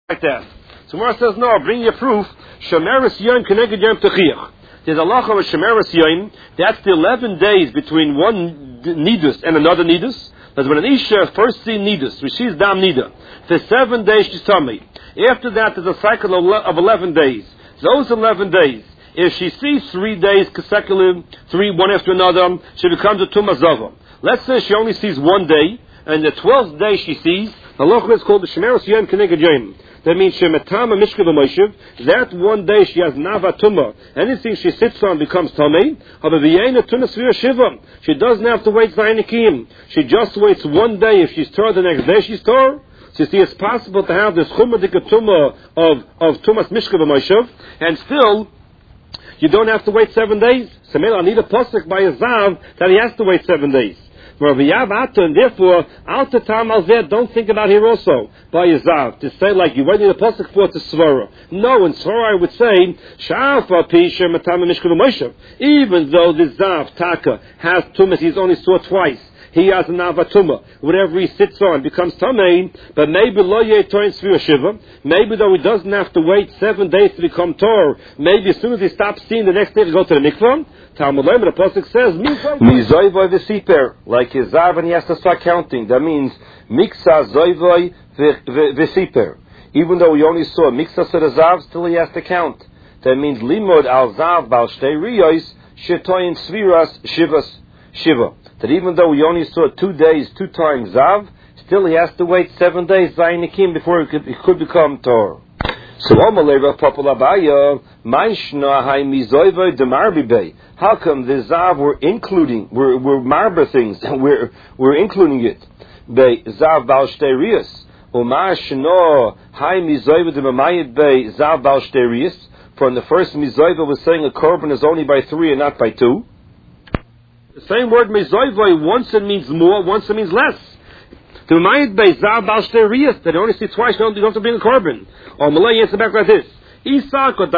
like that. So Gemara says, no, bring your proof. Shemeres Yom Keneged Yom Techiach. There's a halacha of Shemeres Yom. That's the 11 days between one nidus and another nidus. That's when an Isha first sees nidus, which she's dam nida. For 7 days she's tummy. After that, there's a cycle of 11 days. Those 11 days, if she sees 3 days consecutive, one after another, she becomes a Tumah Zava. Let's say she only sees 1 day, and the 12th day she sees, the halacha is called the Shemeres Yom Keneged Yom. That means Shemetama Mishka V'Moshev. That 1 day she has Nava Tumah. Anything she sits on becomes Tamei. She doesn't have to wait Zainikim. She just waits 1 day. If she's Torah, the next day she's Torah. So you see, it's possible to have this Chumadika Tumah of Tumas Mishka V'Moshev, and still you don't have to wait 7 days. So I need a pasuk by a Zav that he has to wait 7 days. And therefore, Alta Tam Alzeh, don't think about here also, by Yazav, to say like, you wait in the pasuk for to Svara. No, in Svara I would say, Shafa Pisha Matama Mishka V'Moshev. Even though the Zav, Taka, has Tumas, he's only saw twice. He has an avatuma. Whatever he sits on becomes tamein, but maybe lo yetoin svira shiva. Maybe though he doesn't have to wait 7 days to become tor. Maybe as soon as he stops seeing, the next day he go to the mikvah. Talmud Lema, the pasuk says, mizoyvoy v'siper, like his zav, and he has to start counting. That means miksa zoyvoy v'siper. Even though we only saw miksa of the zav, still he has to count. That means limod al zav bal shtei riyos shetoin sviras shivas shiva. That even though we only saw 2 days, 2 times Zav, still he has to wait 7 days, Zainikim, before it could become Torah. So, how come the Zav we're including, we're marba things, and we're including it? Be Zav Bal Shterius. Zav Bal Shterius. From the first Mizoiva was saying a korban is only by 3 and not by 2. The same word mezoivoi, once it means more, once it means less. To remind by Zav Bal Shterius, that only see twice, you don't have to bring a korban. Or Malay answer back like this. If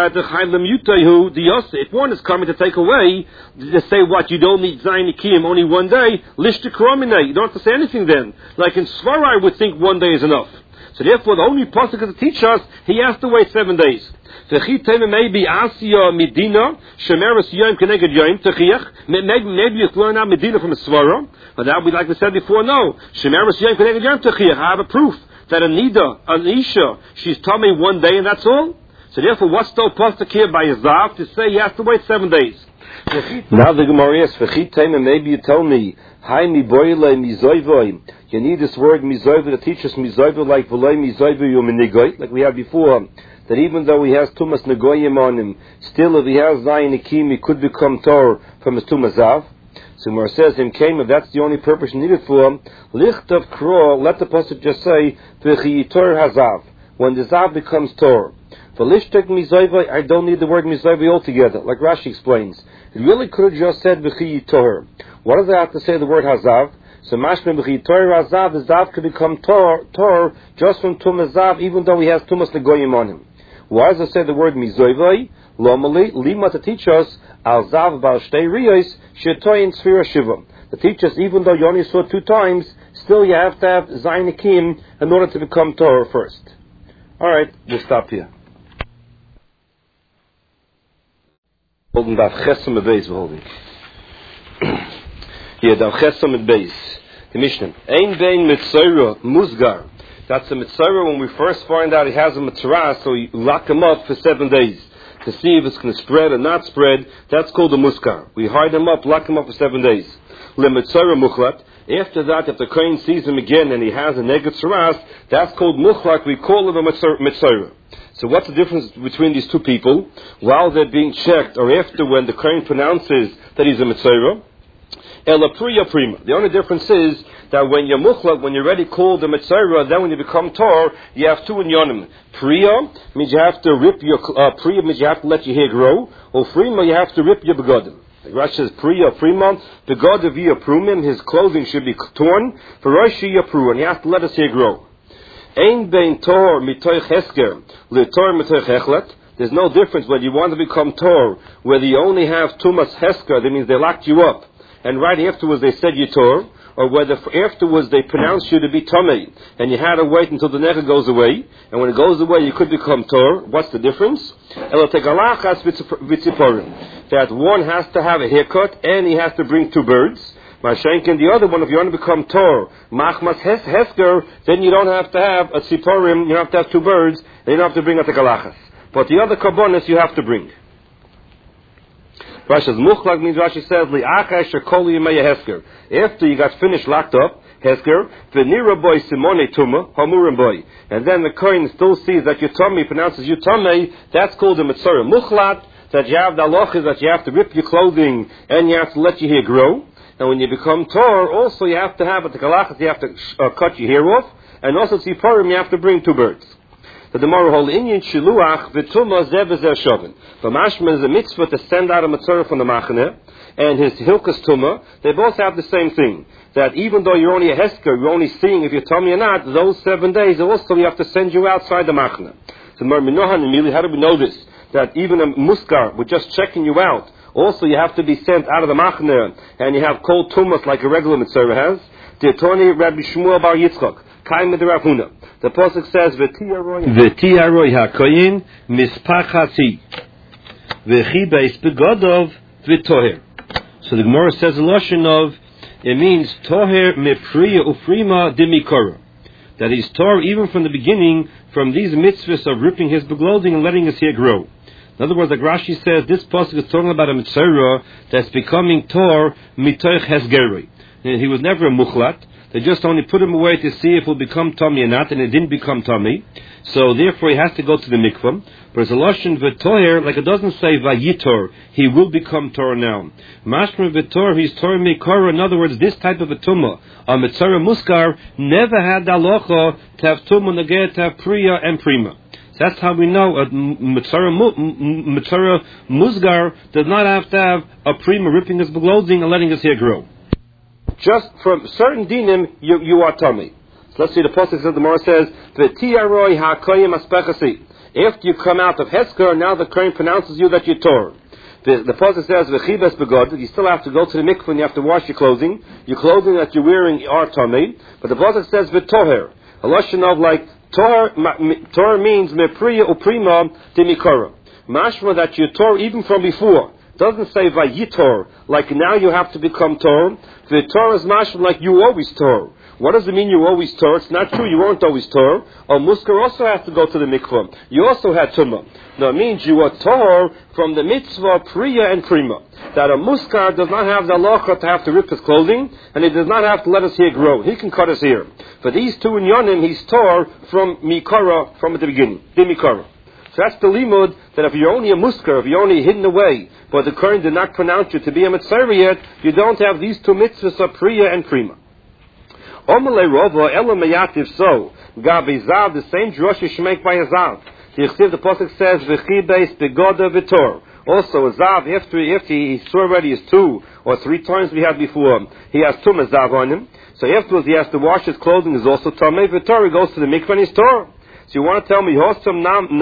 one is coming to take away, to say what, you don't need Zainikim only 1 day, Lishta Kromine, you don't have to say anything then. Like in Svara, I would think 1 day is enough. So therefore, the only pasuk to teach us, he has to wait 7 days. Maybe Asiya Medina, Shemeres Yom Keneged Yom Techiach. Maybe you learn out Medina from a Svara, but that we, like we said before, no. Shemeres Yom Keneged Yom Techiach. I have a proof that an Isha, she's told me 1 day and that's all. So therefore, what's the pasuk here by Yazav to say you have to wait 7 days? Now the Gemara is, maybe you tell me, Hi mi boile mizoivoy. You need this word mizoivoy to teach us mizoivoy like v'loy mizoivoy yominigoy, like we had before. That even though he has tumas negoyim on him, still if he has zayin nikim, he could become tor from his tumas zav. So Gemara says, him came, if that's the only purpose you need it for, licht of kro, let the pasuk just say, v'chi tor hazav, when the zav becomes tor. V'lishtek mizoivoy, I don't need the word mizoivoy altogether, like Rashi explains. It really could have just said v'chi tor. What does it have to say the word hazav? So mashma b'chi tor hazav, the zav could become tor just from tumas zav, even though he has tumas negoyim on him. Why does it say the word mizoivai? Lomali, lima to teach us, al zav bal shtei riyos, shetoyin sfira shiva. To teach us, even though you only saw 2 times, still you have to have zainikim in order to become Torah first. Alright, we'll stop here. Holding Daf Chesam at Beis, we're holding. Here, Daf Chesam at Beis. The Mishnah. Ein bein mitzayra musgar. That's a mitzvah when we first find out he has a mitzvah, so you lock him up for 7 days to see if it's going to spread or not spread. That's called a muskar. We hide him up, lock him up for 7 days. Le mitzvah muchlat. After that, if the kohen sees him again and he has a neged tzaras, that's called muchlat. We call it a mitzvah. So what's the difference between these two people? While they're being checked, or after when the kohen pronounces that he's a mitzvah, Ela priya prima. The only difference is that when you're muchlat, when you're already called a mitzvah, then when you become tor, you have 2 inyanim. Priya means you have to rip your priya means you have to let your hair grow, or frima you have to rip your begodim. The Rashi says priya prima begodim via prumim. His clothing should be torn. For Rashi yapru, and you have to let his hair grow. Ein bein tor mitoich hesker le tor mitoich hechlet. There's no difference whether you want to become tor, whether you only have tumas hesker. That means they locked you up, and right afterwards they said you tor, or whether afterwards they pronounce you to be Tomei, and you had to wait until the nega goes away, and when it goes away you could become Tor. What's the difference? That one has to have a haircut, and he has to bring 2 birds. Mashenkin, the other one, if you want to become Tor, Machmas Hesker, then you don't have to have a Tziporim, you have to have 2 birds, and you don't have to bring a Tekalachas. But the other Karbonis you have to bring. Rashi's Muchlak means, Rashi says, Li'achai Shekoli Yemei Hesker. After you got finished locked up, Hesker, V'nira boy Simone Tuma, Hamurim boy. And then the Kohen still sees that your tummy pronounces you Tumei, that's called a Mitzvah Muchlat, that you have the halachas that you have to rip your clothing and you have to let your hair grow. And when you become Tor, also you have to have a tekalachas, you have to cut your hair off, and also Tziporim, you have to bring 2 birds. The Gemara whole Inyan Shiluach v'Tumah Zeh v'Zeh Shavin. The Mashma is a mitzvah to send out a Matzorah from the Machane, and his Hilkas Tumah, they both have the same thing. That even though you're only a Hesker, you're only seeing if you're tummy or not, those 7 days also you have to send you outside the Machane. So Minohan immediately, how do we know this? That even a Muskar, with just checking you out, also you have to be sent out of the Machane, and you have cold tumas like a regular Mitzvah has. Diatoni Rabbi Shmuel Bar Yitzchak, Kaim with Rav Huna. The Pasuk says, V'tiaroi hakoyin mispachati v'chi beis begodov v'toher. So the Gemara says a lashon of, it means toher mepriya ufrima dimikora. That he's tor even from the beginning, from these mitzvahs of ripping his beglothing and letting his hair grow. In other words, like Rashi says, this pasuk is talking about a mitzvah that's becoming tor mitoich hesgeroi. He was never a muchlat. They just only put him away to see if he'll become tummy or not, and it didn't become tummy. So therefore he has to go to the mikvah. But as a lashon v'toher, like it doesn't say vayitor, he will become tor now. Mashma v'tor, he's tor mikora. In other words, this type of a tumah, a mitzvah muskar, never had the halacha to have tumah negeh, to have priya and prima. That's how we know a Mitzvah Musgar does not have to have a prima ripping his beglothing and letting his hair grow. Just from certain dinim, you are tummy. So let's see, the Pasuk of the Gemara says, V'tiaroi ha'koyim aspechasi. After you come out of Hesker, now the Kohen pronounces you that you're Tor. The Pasuk says, V'chibes begod, you still have to go to the mikvah and you have to wash your clothing. Your clothing that you're wearing are tummy. But the Pasuk says, V'toher. A lashon of like, Tor means mepriya uprima dimikora. Mashma that you Tor even from before. Doesn't say vayitor, like now you have to become Tor. The Tor is mashma like you always Tor. What does it mean you always Tor? It's not true, you weren't always Tor. Or Muskar also has to go to the mikvah. You also had Tumah. No, it means you are Tor from the mitzvah priya and prima. That a Muskar does not have the halacha to have to rip his clothing, and he does not have to let his hair grow. He can cut his hair. For these 2 in Yonim, he's Tor from Mikara from the beginning. The Mikara. So that's the limud, that if you're only a Muskar, if you're only hidden away, but the Kohen did not pronounce you to be a Mitzvah yet, you don't have these 2 mitzvahs of priya and prima. Omalei Rova, Ela Meyativ so, Gabi Zav, the same drush you should make by a Zav. The Pasuk says, V'chi beis begoda v'tor. Also, a Zav, after he saw already his 2 or 3 times we had before, he has Tumah Zav on him. So afterwards he has to wash his clothing, is also Tamei v'tor. He goes to the mikvah and he's Tor. So you want to tell me, Hosam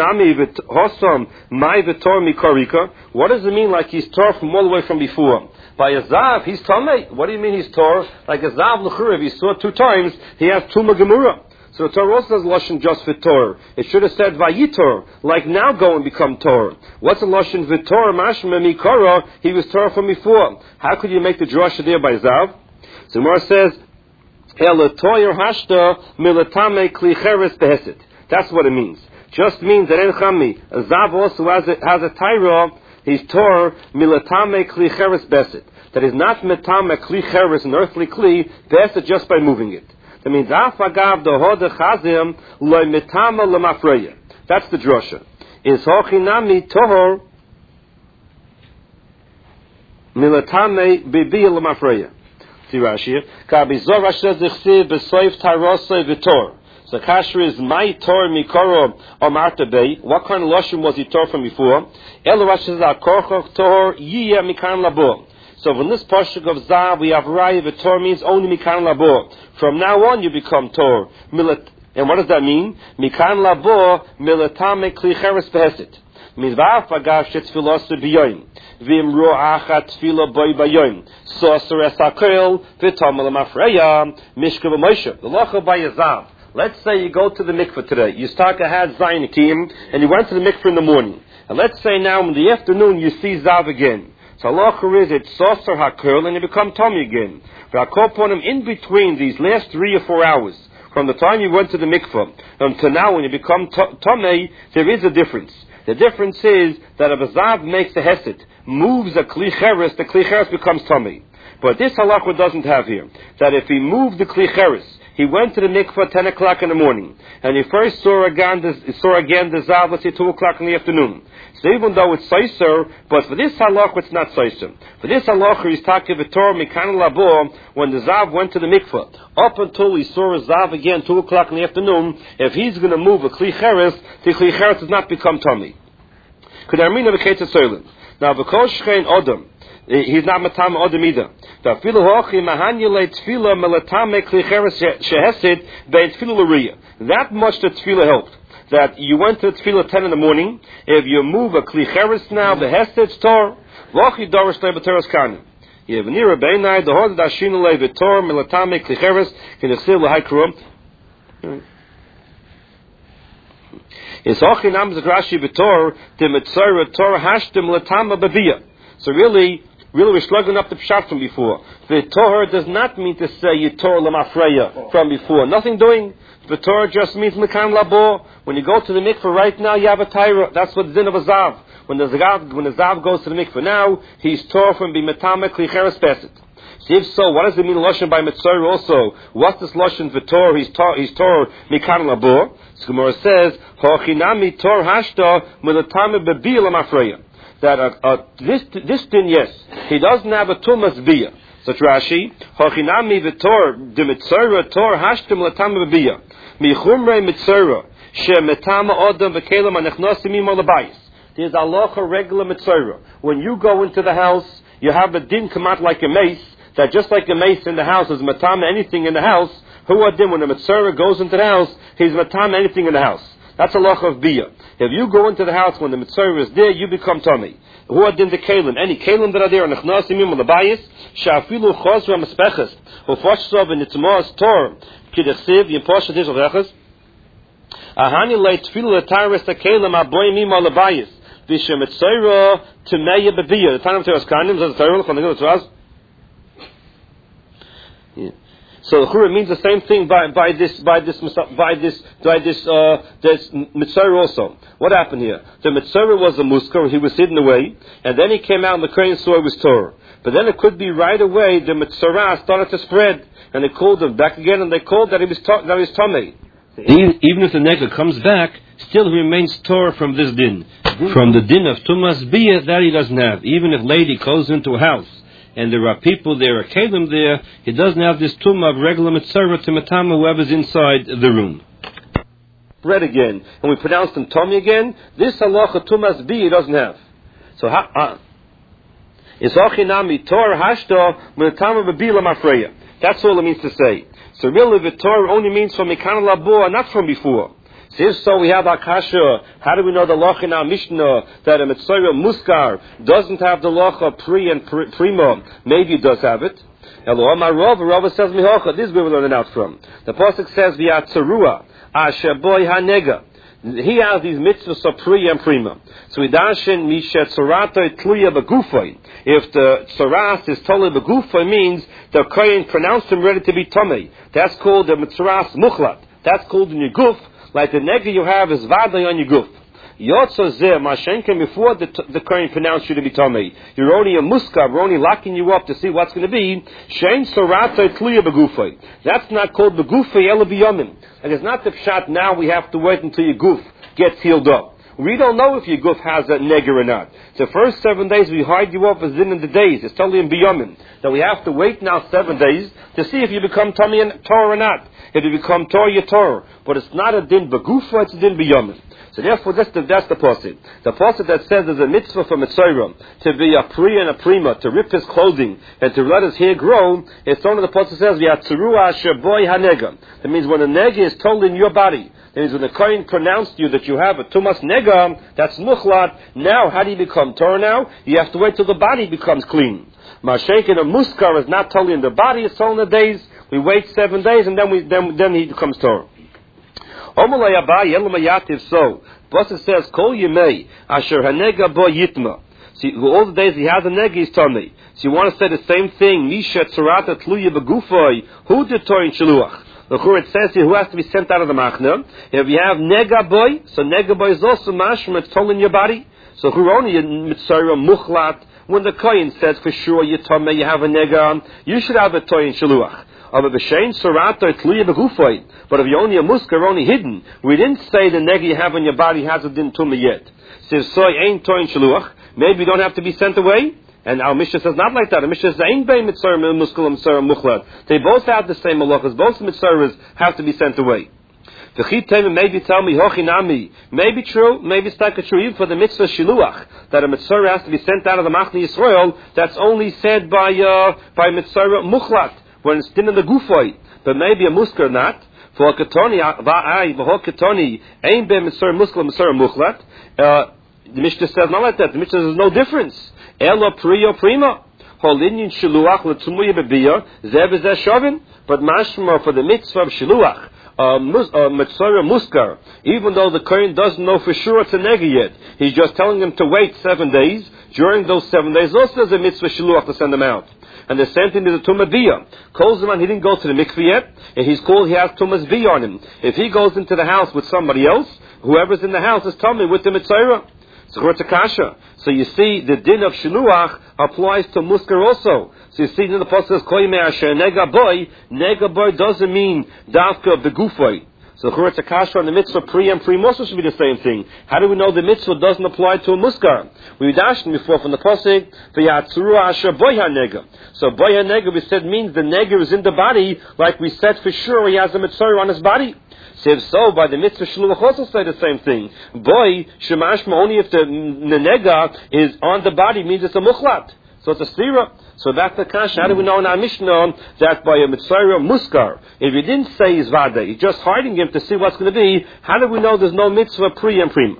mai v'tor mikorika? What does it mean like he's Tor from all the way from before? By a Zav, he's Tamei. What do you mean he's Tor? Like a Zav l'chura, if he saw 2 times, he has Tumah Gemura. So the Torah also does Lashon just for Torah. It should have said Vayitor, like now go and become Torah. What's the Lashon Vitor Mashma Mikara? He was Torah from before. How could you make the drasha there by Zav? So Gemara says, Elatoyer Hashta Milatame Klicheres Behesit. That's what it means. Just means that En Chami, Zav also has a Tyra, he's Torah Milatame Klicheres Behesit. That is not Metame Klicheres, an earthly Kli, Behesit just by moving it. That means afagav dohode chazim loy mitama lemafreya. That's the drosha. Is hochinami tohor milatame bibi lemafreya. See Rashi. Kabi zor Rashi zichsiv besoif tarosay v'tor. So kasher is my tor mikoro omarta bei. What kind of lashon was he tor from before? El Rashi says akorchoch tor yiyah mikan labo. So from this pasuk of Zav, we have Raya, the Tor means only Mikan Labo. From now on you become Tor. And what does that mean? Mikan Labo, Milatame Klicheres Behesit. Means va'af agav shetfilas b'yoyim. V'imru achat tefila boy b'yoyim. Soser es hakel v'tamel mafreya mishka v'moshe. The locha by Zav. Let's say you go to the mikveh today. You start to have zayin akim, and you went to the mikveh in the morning. And let's say now in the afternoon you see Zav again. So halacha is it's soser hakel and you become tummy again. V'akol in between these last 3 or 4 hours, from the time you went to the mikveh until now when you become tummy, there is a difference. The difference is that if a Zav makes a hesed, moves a kli cheres, the kli cheres becomes tummy. But this halacha doesn't have here. That if he moved the kli cheres, he went to the mikveh at 10 o'clock in the morning, and he first saw again the Zav, let's say 2 o'clock in the afternoon. So even though it's Saiser, but for this halacha it's not Saiser. For this halacha he's talking about Torah Mikan Labo, when the Zav went to the mikveh, up until he saw a Zav again 2 o'clock in the afternoon, if he's going to move a Kli Cheres, the Kli Cheres does not become tummy. Could I mean of a Ketzah Soilim? Now, because Shchein Odom, he's not matam Odom either. That much the tefillah helped. That you went to the tefillah at 10 in the morning. If you move a kli cheres now, the hesed tor, v'achi dorish le'beteres kanim. You have near a beinai the hod dashinu le'betor milatame kli cheres kinechsil l'haykrum. It's achi nam zagrashi betor the mitzayra tor hashtem latama babiyah. So really we're slugging up the pshat from before. The Torah does not mean to say Yitor Lamafreya from before. Nothing doing. The Torah just means Mekan Labo. When you go to the mikveh right now, you have a Torah. That's what the din of a Zav. When the Zav goes to the mikveh now, he's Torah from Bimatamek Klicheres Peset. So if so, what does it mean Lashon by Mitzvah also? What's this Lashon for Torah? He's Torah Mekan Labo. So Gemara says, Hochinami Tor Hashta Milatame Bebi Lamafreya. That this din, yes, he doesn't have a tumas biyah. Such Rashi, hochinami v'tor de mitzora tor hashtem latam biyah michumrei mitzora she metama odam v'kelam anechnosim imo labayis. There's halacha regular mitzora. When you go into the house, you have a din come out like a mace. That just like a mace in the house is matama anything in the house. Who adin when a mitzora goes into the house, he's matama anything in the house. That's a halacha of biyah. If you go into the house when the mitzvah is there, you become tummy. Who are in the kalim? Any kalim that are there, nechnasim yom labayis, shafilu chosra mespeches, ufashsov and itzmos tor, kidachsiv yimpashat his avechas. Ahani leit filu letaris the kalim aboyim yom labayis, vishem mitzvah tmeya bebiyah. The time of Teras Kanim says the Torah from the Torah. So the Chura means the same thing by this Mitzvah also. What happened here? The Mitzvah was a muskar, he was hidden away, and then he came out and the crane saw it was Torah. But then it could be right away the Mitzvah started to spread, and they called him back again, and they called that he was Tomei. Even if the nega comes back, still he remains Torah from this din. From the din of Tumas Biyah, that he doesn't have. Even if lady goes into a house, and there are people there, a kalim there, he doesn't have this tumah of regular mitzvah to matama whoever's inside the room. Bread again, and we pronounce them tummy again, this halacha tumas bi he doesn't have. So, it's achinami tor hashta matama b'bila mafreya. That's all it means to say. So really the Torah only means from Mekan Labo, not from before. So if so, we have Akasha. How do we know the Loch in our Mishnah that a Mitzvah Muskar doesn't have the Loch pre and primo? Maybe it does have it. Rava says Mihocha. This is where we're learning out from. The Pasuk says V'yatzarua Ashaboy Hanega. He has these mitzvahs of pri and prima. So we dashin mishet tzarato tluya begufay. If the tzaras is totally begufay, means the kohen pronounced him ready to be tummy. That's called the mitzaras muchlat. That's called in your guf. Like the nega you have is vaday on your guf. Yotza zeh mashenken before the kohen pronounced you to be tummy. You're only a muskar. We're only locking you up to see what's going to be. Shein tzarato tluya begufay. That's not called begufay ela biyamin. And it's not the pshat now we have to wait until your guf gets healed up. We don't know if your guf has a nega or not. The first 7 days we hide you up as in the days. It's totally in biyamin. Then we have to wait now 7 days to see if you become tummy and Torah or not. If you become Torah, you're Torah. But it's not a din begufa, it's a din biyamin. So therefore, that's the pasuk. The pasuk that says there's a mitzvah for Mitzrayim to be a pri and a prima, to rip his clothing and to let his hair grow. It's only the pasuk says V'yatzarua asher boy hanega. That means when a nega is totally in your body, is when the Kohen pronounced you that you have a Tumas Nega, that's Muchlat. Now, how do you become Torah now? You have to wait till the body becomes clean. Mashaykin, a Muskar is not totally in the body, it's only in the days. We wait 7 days and then he becomes Torah. Omalay Abai, Elamayativ, so. Plus it says, Kol Yemei, Asher Hanega Bo Yitma. See, all the days he has a negi, he's tummy. So you want to say the same thing. Misha tzarata tluya begufoi. Who did Torah in Shiluach? Look, it says here who has to be sent out of the machna. If you have nega boy, so nega boy is also mashma. It's told in your body. So who only mitzayra muchlat. When the kohen says for sure you tummy, you have a nega, you should have a Torah in Shiluach. But if you're only a muskar, only hidden, we didn't say the nega you have on your body has a din tummy yet. Says so ain't Torah in Shiluach. Maybe you don't have to be sent away. And our Mishnah says not like that. Our Mishnah says, Ein bein mitzvah muskul mitzvah muchlat. They both have the same malachas. Both mitzvahs have to be sent away. Maybe tell me, hochinami. Maybe true, maybe it's not true. Even for the mitzvah shiluach, that a mitzvah has to be sent out of the Machne Yisrael, that's only said by mitzvah muchlat, when it's din in the gufoi. But maybe a muskar not. For ketoni, v'hoketoni, ein bein mitzvah muskul mitzvah muchlat. The Mishnah says not like that. The Mishnah says there's no difference. Elo priyo prima. Holinyin shiluach l'tzumuya bebiya zeh v'zeh shovin. But mashma for the mitzvah of shiluach, mitzvah muskar, even though the kohen doesn't know for sure it's a negi yet, he's just telling him to wait 7 days. During those 7 days, also there's a mitzvah shiluach to send them out. And the same thing is a Tumas Biyah. Calls him on, he didn't go to the mikveh yet, and he's called, he has Tumas Biyah on him. If he goes into the house with somebody else, whoever's in the house is telling with the mitzvah. So you see, the din of shiluach applies to muskar also. So you see, in the pasuk says, "Kol yemei asher nega boy doesn't mean davka begufay. So it's a kasha on the mitzvah pre and pre also should be the same thing. How do we know the mitzvah doesn't apply to a muskar? We dashed before from the pasuk v'yatzuru asher boy nega. So boy nega we said means the nega is in the body, like we said for sure he has a mitzvah on his body. So if so, by the mitzvah shluach also say the same thing. Boy, shemashma, only if the nega is on the body means it's a muchlat. So it's a stira. So that's the kasha. How do we know in our Mishnah that by a mitzvah muskar, if you didn't say he's vada, you're just hiding him to see what's going to be, how do we know there's no mitzvah pre and prima?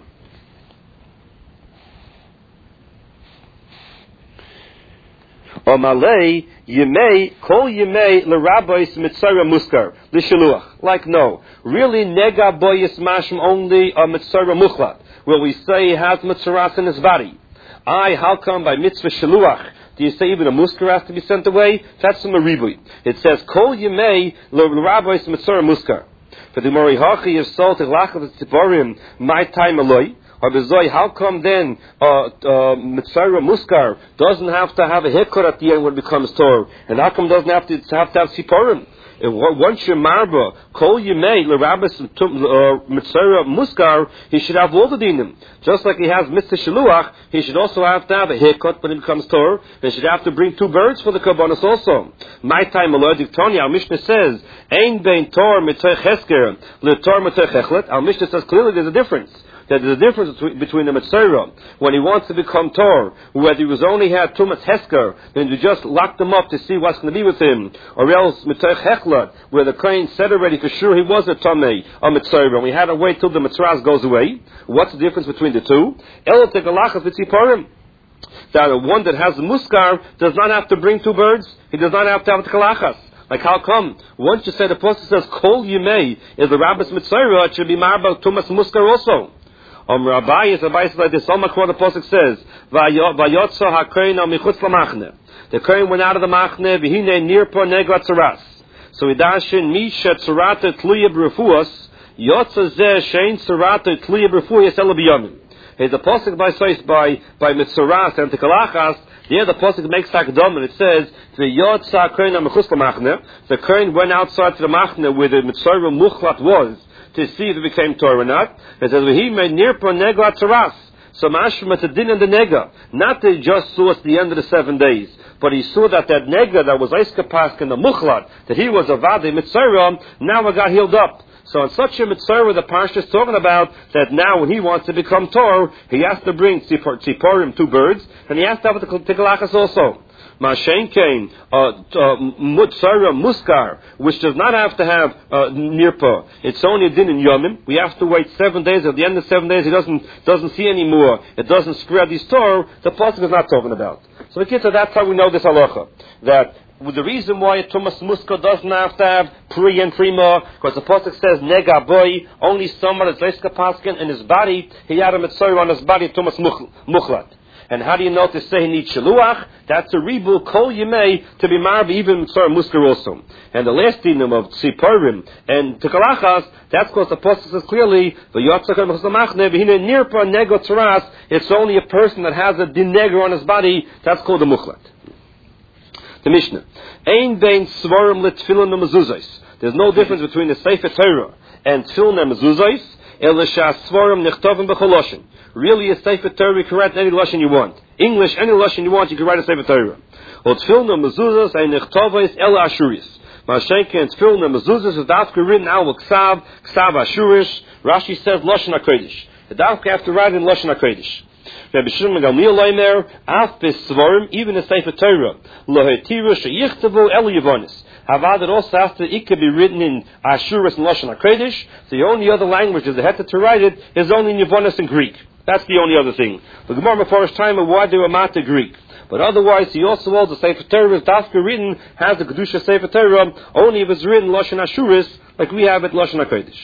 Or malay yemei kol yemei l'rabbis mitzvah muskar l'shaluach. Like no, really nega boyis mashim only a mitzvah muchlat, where we say he has mitzvahs in his body. How come by mitzvah shaluach do you say even a muskar has to be sent away? That's from a ribui. It says kol yemei l'rabbis mitzvah muskar. For the mori hachi is sold to lachat tziporim my time aloi. How come then mitzvah muskar doesn't have to have a hikkur at the end when it becomes Torah? And how come doesn't have to have tziporim? Once you're marba, kol yemei l'rabbis mitzvah muskar, he should have all the dinim. Just like he has mitzvah shiluach, he should also have to have a haircut when it becomes Torah. He should have to bring 2 birds for the karbanos also. My time melodic Tanya, our Mishnah says, ein bein Torah mitzvah chesker l'Torah mitzvah chechlet. Our Mishnah says clearly there's a difference. That there's a difference between the Mitzvah when he wants to become Tor, whether he was only had Tumas Hesker, then you just locked him up to see what's going to be with him, or else Mitzvah Hechlat, where the Kohen said already for sure he was a Tomei, a Mitzvah, and we had to wait till the Mitzvah goes away. What's the difference between the two? El Tegalachas Vitziparim. That one that has the Muskar does not have to bring 2 birds, he does not have to have the Kalachas. Like how come? Once you say the pasuk says Kol Yemei is the Rabbis Mitzvah, it should be Marba Tumas Muskar also. Rabbi is like this. The pasuk says, "Vayotza hakohen al michutz lamachne." The kohen went out of the machne. V'hine nirpo nega tzaras. So idashin misha tzarata tluya b'refuas yotza zeh shein tzarata tluya b'refuas el b'yamin. Here's the pasuk by mitzaras and tekalachas. There the pasuk makes takdom and it says, "Vayotza hakohen al michutz lamachne." The kohen went outside to the machne where the mitzvah muchlat was, to see if it became Torah or not. It says, he made nirpa nega tzaras. So mashma to din in the nega. Not that he just saw at the end of the 7 days, but he saw that nega that was Eiskapask in the muchlat, that he was a vadi mitzvah, now it got healed up. So in such a mitzvah the Parsha is talking about that now when he wants to become Torah, he has to bring tziporim 2 birds, and he has to have the tikalachas also. Mashenkein, Mutsara Muskar, which does not have to have Nirpa. It's only a din in Yomim. We have to wait 7 days. At the end of 7 days, he doesn't see anymore. It doesn't spread his Torah. The pasuk is not talking about. So that's how we know this halacha. That the reason why Tumas Muska doesn't have to have Pri and Prima, because the pasuk says Nega Boy, only someone that's Leiska Paskin in his body, he had a Mitzvah on his body, Tumas Muchlat. And how do you know to say he needs Shaluach? That's a Rebu Kol Yemei to be Marbi, even Mitzvah Muska also. And the last dinam of Tziparim and Tekalachas, that's because the pasuk says clearly, it's only a person that has a din neger on his body, that's called a Muchlat. The Mishnah. Ein bein svarim letfilin mezuzos. There's no difference between the Sefer Torah and tefillin and mezuzos. Elisha svarim nechtovim b'choloshin. Really, a Sefer Torah, you can write any lashon you want. English, any lashon you want, you can write a Sefer Torah. Or tefillin and mezuzos ein nechtovos ela ashuris. Mashenke and tefillin and mezuzos is dafka written out with ksav ashuris. Rashi says lashon hakodesh. The dafka have to write in lashon hakodesh. Rabbi Shimon Gamliel Leimer, Af Besvarim, even a Sefer Torah, Lohetiru Sheyichtavu El Yevonis. Havad, it also has to, it could be written in Ashuris and Lashon HaKodesh. The only other languages that had to write it is only in Yevonis and Greek. That's the only other thing. The Gemara Meforish time of why they were mata Greek. But otherwise, he also holds the Sefer Torah is dafka written, has the Kedusha Sefer Torah, only if it's written Lashon Ashuris, like we have it Lashon HaKodesh.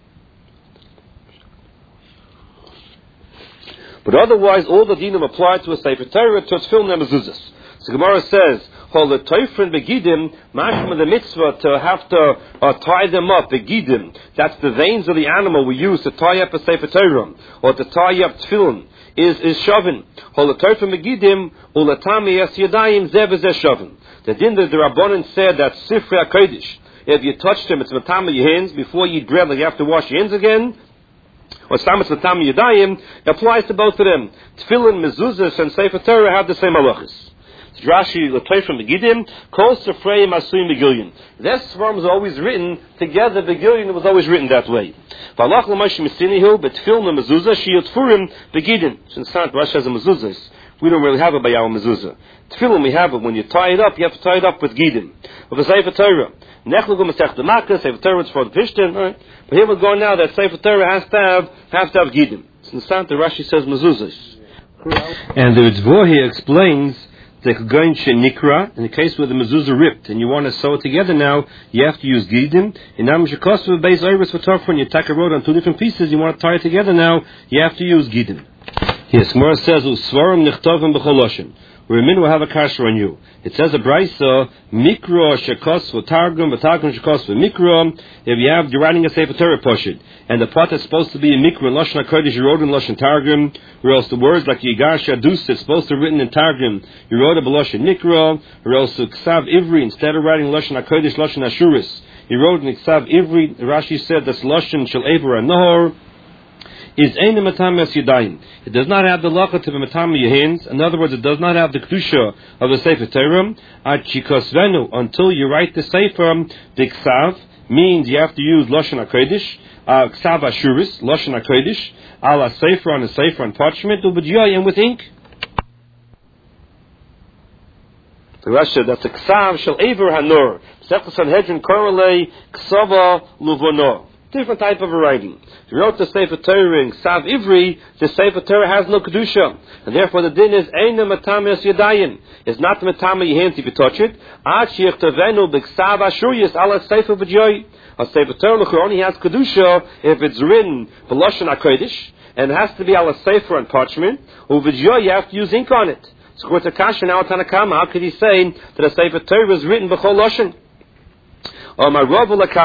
But otherwise, all the dinim apply to a Sefer Torah, to its film and mezuzos. So Gemara says, "Hol the toifrin begidim, mashma the mitzvah to have to tie them up begidim. That's the veins of the animal we use to tie up a Sefer Torah or to tie up tefillin. Is shavin. Hol the toifrin begidim ulatami es yadayim zeh shavin. The din that the Rabbanan said that Sifrei HaKodesh, if you touch them, it's matama your hands before you eat bread, like you have to wash your hands again. Or Stamitz Matam Yadayim, applies to both of them. Tefillin, Mezuzah, and Sefer Torah have the same halachas. Rashi, Latay from Begidim, Kol Sefreim Asuim Begilyon. This form is always written together. Begilyon was always written that way. V'alach l'Moshe Misinihu, but Tefillin and Mezuzah, Shiyot Furim Begidim. Since Rashi has a Mezuzah, we don't really have it by our Mezuzah. Tefillin, we have it. When you tie it up, you have to tie it up with Gidim. Of the Sefer Torah. Nechlugum Masech the Makkah, Sefer Torah is for the Pishtin. Right? But here we're going now that Sefer Torah has to have Gidim. Since the Rashi says Mezuzahs. And the Tzvor here explains the Kogan Shenikra, in the case where the mezuzah ripped and you want to sew it together now, you have to use Gidim. In Nam Shekosva Beis Oiris for Torah, when you take a road on two different pieces, you want to tie it together now, you have to use Gidim. Yes, Gemara says, Usvarim Nichtovim B'choloshin. Remin will have a kasher on you. It says a brisa, mikro shekos v'targum shekos v'mikro. If you're writing a Sefer Torah poshid, and the part that's supposed to be a mikro in Lashon HaKodesh, you wrote in Lashon Targum, or else the words like Yigar Shadus, it's supposed to be written in Targum, you wrote it B'Lashon Nikro, or else Ksav Ivri, instead of writing Lashon HaKodesh, Lashon Ashuris, you wrote in Ksav Ivri. Rashi said that's Lashon Shel Ever HaNohor, is ein matam es yadayim. It does not have the lacha to be matam your hands. In other words, it does not have the kedusha of the Sefer Torah. Ad chikosvenu, until you write the Sefer, the ksav means you have to use Lashon HaKodesh, ksav ashuris, Lashon HaKodesh, ala Sefer on a Sefer on parchment, ubediyah, with ink. The Rashi, that's a ksav shel ever hanor. Sechus Sanhedrin korelei ksava luvonor. Different type of writing. If you wrote the Sefer Torah in Ksav Ivri, the Sefer Torah has no Kedusha. And therefore the din is, Eina matam es yadayim. It's not the matam of your hands if you touch it. Ad sheyichtavenu b'ksav ashuriyas ala Sefer v'joy. A Sefer Torah only has Kedusha if it's written B'Lashon HaKodesh, and it has to be ala Sefer on parchment, or v'joy, you have to use ink on it. So according to Kasha, now Tanakama, how could he say that a Sefer Torah is written B'chol Lashon?